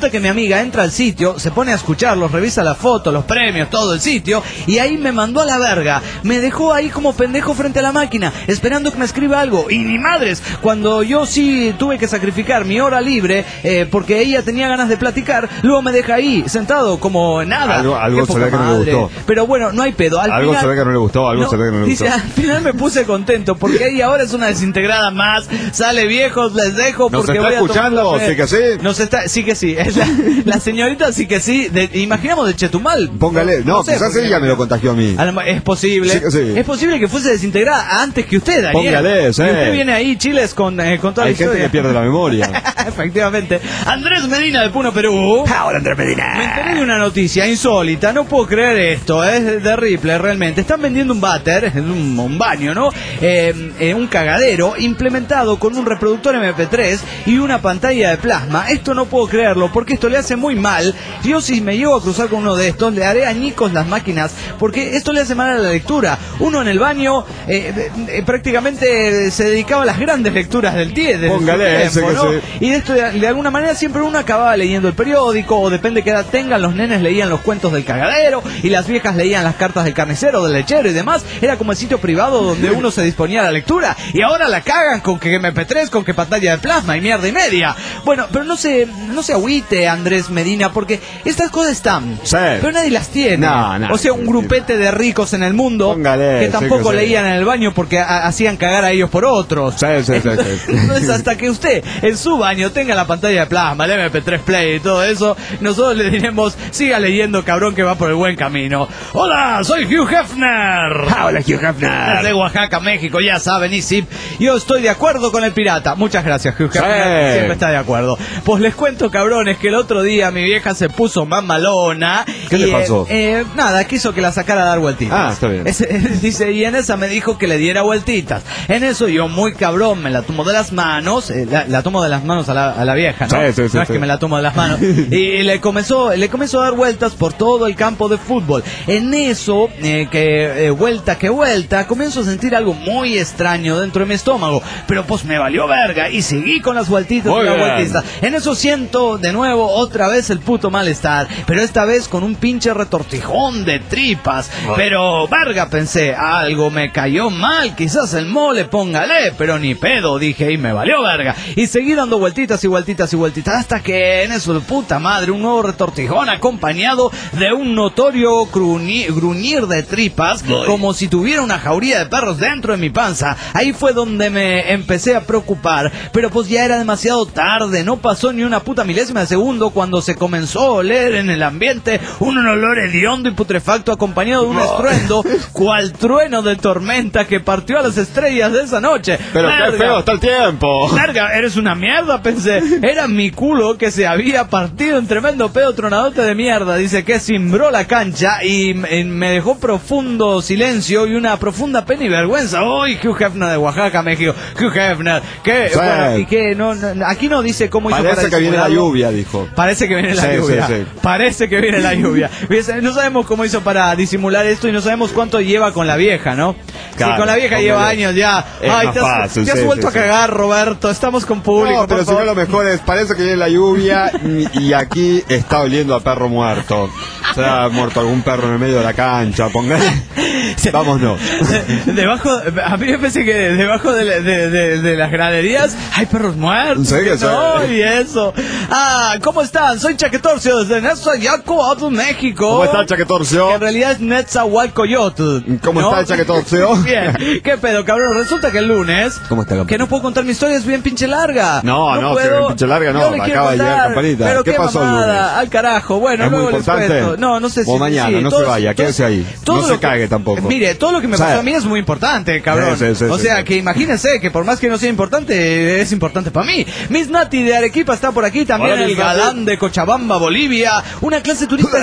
resulta que mi amiga entra al sitio, se pone a escucharlos, revisa la foto, los premios, todo el sitio, y ahí me mandó a la verga. Me dejó ahí como pendejo frente a la máquina, esperando que me escriba algo. Y ni madres, cuando yo sí tuve que sacrificar mi hora libre, eh, porque ella tenía ganas de platicar, luego me deja ahí, sentado como nada. Algo, algo se ve que no le gustó. Pero bueno, no hay pedo. Al algo final, se ve que no le gustó, algo no, se ve que no le dice, gustó. al final me puse contento, porque ella ahora es una desintegrada más. Sale viejos, les dejo ¿Nos porque está voy a escuchando? tomar Sí que sí. Nos está, sí que sí. Es la, la señorita sí que sí. De, imaginamos de Chetumal. Póngale, no, no sé, quizás ella me lo contagió a mí. Es posible. Sí que sí. Es posible que fuese desintegrada antes que usted, Daniel. Póngale, sí. Y usted viene ahí, Chiles, con, eh, con toda Hay la historia. gente que pierde la memoria. Efectivamente. Andrés Medina de Puno, Perú. Ahora Andrés Medina. Me enteré de una noticia insólita, no puedo creer esto, es de Ripley realmente. Están vendiendo un váter, un, un baño, ¿no? Eh, eh, un cagadero implementado con un reproductor eme pe tres y una pantalla de plasma. Esto no puedo creerlo porque esto le hace muy mal. Yo si me llego a cruzar con uno de estos, le haré añicos las máquinas porque esto le hace mal a la lectura. Uno en el baño eh, eh, prácticamente se dedicaba a las grandes lecturas del tie, del Póngale ese que ¿no? sí. Y de esto de, de alguna manera siempre uno acababa leyendo el periódico, o depende de qué edad tengan, los nenes leían los cuentos del cagadero y las viejas leían las cartas del carnicero, del lechero y demás. Era como el sitio privado donde uno se disponía a la lectura, y ahora la cagan con que eme pe tres, con que pantalla de plasma y mierda y media. Bueno, pero no se, no se agüite, Andrés Medina, porque estas cosas están, sí, pero nadie las tiene. No, no, o sea, un grupete de ricos en el mundo Póngale, que tampoco sí, que leían sí. en el baño porque a, hacían cagar a ellos por otros. Sí, sí, sí, sí. Entonces, hasta que usted en su baño tenga la pantalla de plasma, el eme pe tres Play y todo eso, nosotros le diremos, siga leyendo, cabrón, que va por el buen camino. Hola, soy Hugh Hefner. Hola, Hugh Hefner. De Oaxaca, México, ya saben, y sí, yo estoy de acuerdo con el pirata. Muchas gracias, Hugh Hefner, sí. siempre está de acuerdo. Pues les cuento, cabrones, que el otro día mi vieja se puso mamalona. ¿Qué y, le pasó? Eh, eh, nada, quiso que la sacara a dar vueltitas. Ah, está bien. Ese, dice, y en esa me dijo que le diera vueltitas. En eso yo, muy cabrón, me la tomo de las manos, eh, la, la tomo de las manos a la, a la vieja, ¿no? Sí, sí, sí, no es sí. que me la tomo de las manos. Y, y le comenzó, le comenzó a dar vueltas por todo el campo de fútbol. En eso, eh, que eh, vuelta que vuelta, comienzo a sentir algo muy extraño dentro de mi estómago. Pero pues me valió verga y seguí con las vueltitas Muy y las bien. vueltitas. En eso siento de nuevo otra vez el puto malestar, pero esta vez con un pinche retortijón de tripas. Pero verga, pensé, algo me cayó mal, quizás el mole, póngale, pero ni pedo, dije, y me valió verga. Y seguí dando vueltitas y vueltitas y vueltitas hasta que en eso, de puta madre, un nuevo retortijón acompañado de un notorio gruñir, gruñir de tripas, Voy. como si tuviera una jauría de perros dentro de mi panza. Ahí fue donde me empecé a preocupar, pero pues ya era demasiado tarde, no pasó ni una puta milésima de segundo cuando se comenzó a oler en el ambiente un olor hediondo y putrefacto acompañado de un estruendo, cual trueno de tormenta que partió a las estrellas de esa noche. Pero Verga. qué feo está el tiempo. Verga, eres una mierda, pensé. Era mi culo que se había partido en tremendo pedo tronadote de mierda. Dice que cimbró la cancha y me dejó profundo silencio y una profunda pena y vergüenza. ¡Uy, Hugh Hefner de Oaxaca, México! Hugh Hefner, que Sí. bueno, y que no, no, aquí no dice cómo hizo para Parece que viene la disimularlo. lluvia, dijo. Parece que viene la Sí, lluvia. sí, sí. Parece que viene la lluvia. No sabemos cómo hizo para disimular esto y no sabemos cuánto lleva con la vieja, ¿no? Claro, sí, con la vieja póngale. lleva años ya. Es Ay, más te has, fácil, te has sí, vuelto sí, a sí. cagar, Roberto. Estamos con público. No, pero por si no, favor. lo mejor es, parece que viene la lluvia y, y aquí está oliendo a perro muerto. Se ha muerto algún perro en el medio de la cancha, póngale. Vámonos. Debajo, a mí me parece que debajo de, la- de, de, de las graderías hay perros muertos. Sí, que sí. No, y eso. Ah, ¿cómo están? Soy Chaquetorcio desde Netzahualcoyotl, México. ¿Cómo está el Chaquetorcio? Que en realidad es Netzahualcoyotl. ¿Cómo ¿no? está el Chaquetorcio? Bien. ¿Qué pedo, cabrón? Resulta que el lunes... ¿Cómo está, campanita? Que no puedo contar mi historia, es bien pinche larga. No, no, puedo. que bien pinche larga no, Yo le quiero acaba de llegar contar, Campanita. Pero ¿Qué qué, pasó el mamada, lunes? al carajo. Bueno, ¿Es muy luego les importante? cuento. No, no sé si... O mañana, sí, no se todo- vaya, todo- quédese ahí. todo No lo se que- cague tampoco. Mire, todo lo que me O sea, pasó a mí es muy importante, cabrón. Sí, sí, sí, o sí, sea, sí. que imagínense que por más que no sea importante, es importante para mí. Miss Nati de Arequipa está por aquí, también Hola, el Miss Nati. galán de Cochabamba, Bolivia. Una clase turista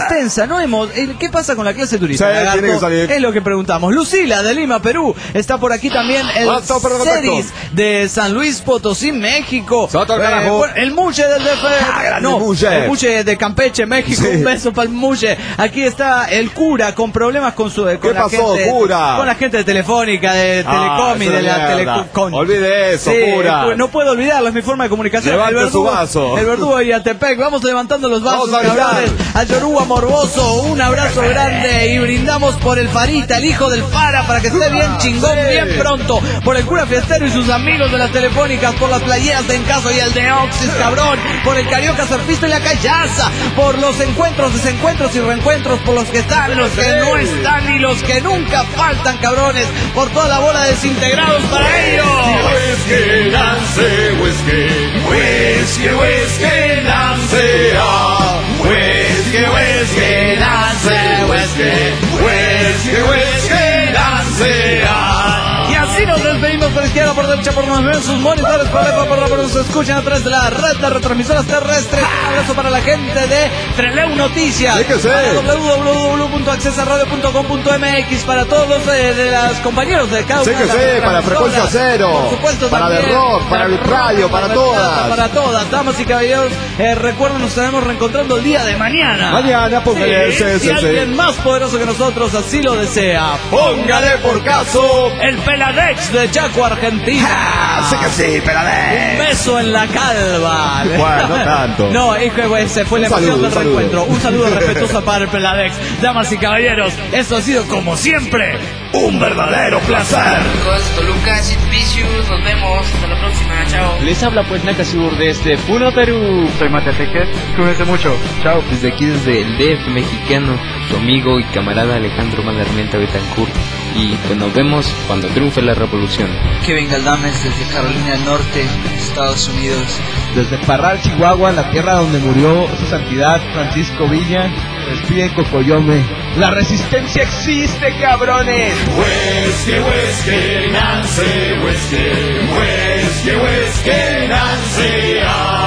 extensa. No hemos. ¿Qué pasa con la clase turista? Sí, tiene que salir. Es lo que preguntamos. Lucila de Lima, Perú. Está por aquí también el Ah, todo por Ceris de San Luis Potosí, México. Todo el carajo. bueno, el Muche del D F. Ah, grande no, Muche. el Muche de Campeche, México. Sí. Un beso para el Muche. Aquí está el cura con problemas con su con ¿Qué la pasó, gente, cura? con la gente de Telefónica, de Ah, Telecom y es de una la mierda. Telecom. Olvide eso, Sí, cura. pues, no puedo olvidarlo, es mi forma de comunicación. Levante el verdugo, su vaso. El verdugo y Atepec. Vamos levantando los vasos, Vamos a gritar. cabrones. A Yoruba Morboso, un abrazo grande y brindamos por el Farita, el hijo del Fara, para que esté bien chingón, Sí. bien pronto. Por el cura fiestero y sus amigos de las telefónicas, por las playeras de Encaso y el de Oxis, cabrón. Por el Carioca Surfista y la Callaza. Por los encuentros, desencuentros y reencuentros, por los que están, los que no están y los que nunca faltan, cabrones. Por toda la bola de desintegrados para ellos. Whisky Lance, whisky, whisky, whisky Lance, ah. Whisky, whisky Lance, whisky, whisky, whisky Lance, ah. Y así nos despedimos por izquierda, por derecha, por nos ven sus monitores, por arriba, por abajo, nos escuchan a través de la red de retransmisoras terrestres. Un abrazo para la gente de Treleu Noticias, Sí que sí. para doble u doble u doble u punto accesa radio punto com punto m x, para todos los eh, de los compañeros de cada Sí una que de las sí, para Frecuencia transmisoras. Cero, Por supuesto, para también, The Rock, para el radio, para todas. Para todas, damas y caballeros, eh, recuerden, nos estaremos reencontrando el día de mañana. Mañana, póngale, Sí, sí, sí, si sí. alguien más poderoso que nosotros así lo desea, Póngale por caso. el Peladex de Chaco, Argentina. Ah, sí que sí, Un Peladez. beso en la calva. Bueno, no tanto. No, es que güey, se fue la Un emoción saludo, del un saludo. reencuentro. Un saludo respetuoso para el Peladex. Damas y caballeros, esto ha sido como siempre un verdadero placer. Chicos, Toluca, Sid Vicious, nos vemos, hasta la próxima, chao. Les habla pues Nakasur desde Puno, Perú. Soy Mateteques, cuídense mucho, chao. Desde aquí, desde el D F mexicano, su amigo y camarada Alejandro Madarmenta Betancourt. Y pues nos vemos cuando triunfe la revolución. Kevin Galdames desde Carolina del Norte, Estados Unidos. Desde Parral, Chihuahua, la tierra donde murió su santidad Francisco Villa, despide Cocoyome. La resistencia existe, cabrones. Whisky, whisky Lance, whisky, whisky, whisky Lance,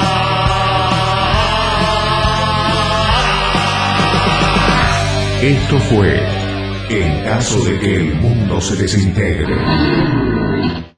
ah. Esto fue En caso de que el mundo se desintegre.